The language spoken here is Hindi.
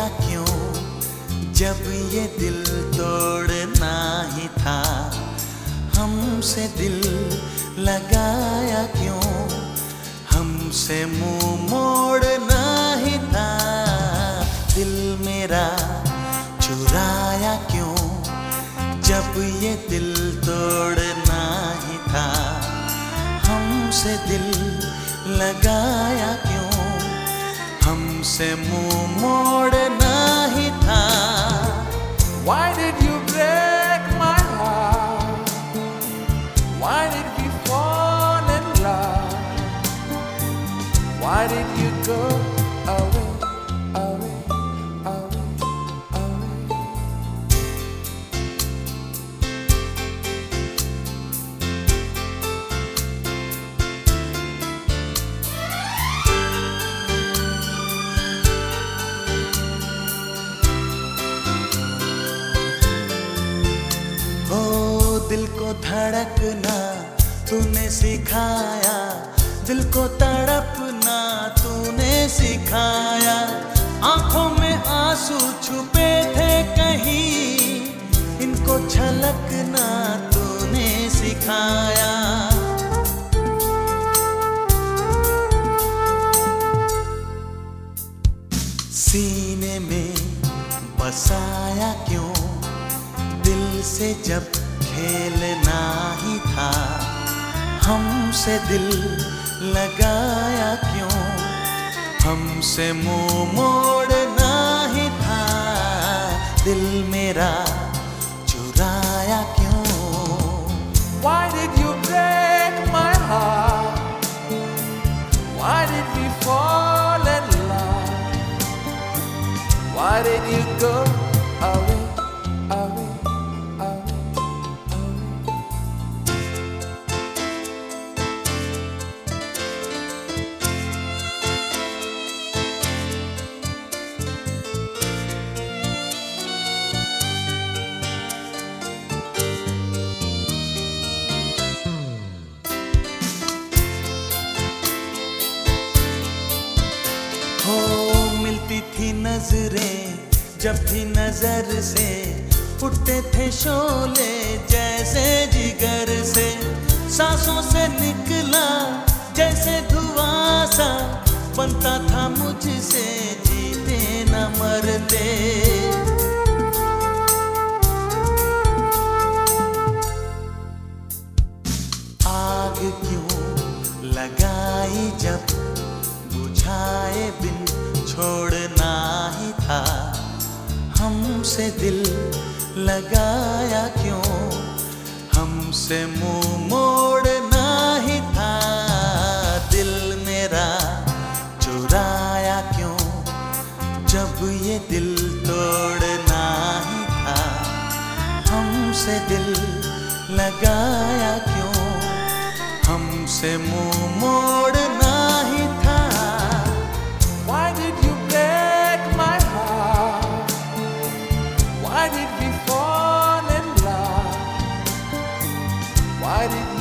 क्यों जब ये दिल तोड़ना ही था। हमसे दिल लगाया क्यों, हमसे मुंह मोड़ना ही था। दिल मेरा चुराया क्यों जब ये दिल तोड़ना ही था। हमसे दिल लगाया क्यों, हमसे मुंह मोड़ना ही था। Why did you break my heart? Why did we fall in love? Why did you go away, away, away, away? दिल को धड़कना तूने सिखाया, दिल को तड़पना तूने सिखाया। आंखों में आंसू छुपे थे कहीं, इनको छलकना तूने सिखाया। सीने में बसाया क्यों दिल से जब खेलना ही था। हमसे दिल लगाया क्यों, हमसे मुंह मोड़ना ही था। दिल मेरा चुराया क्यों। Why did you break my heart? Why did we fall in love? Why did you go away, away, away, away? हो मिलती थी नजरें जब भी नजर से, उठते थे शोले जैसे जिगर से। सांसों से निकला जैसे धुआं सा, बनता था मुझसे जीते न मरते। आग क्यों लगाई जब बुझाए बिन छोड़ना ही था। हमसे दिल लगाया क्यों, हमसे मुंह मोड़ना ही था। दिल मेरा चुराया क्यों जब ये दिल तोड़ना ही था। हमसे दिल लगाया क्यों, हमसे मुंह मोड़ना ही था। Why did you break my heart? Why did we fall in love? Why did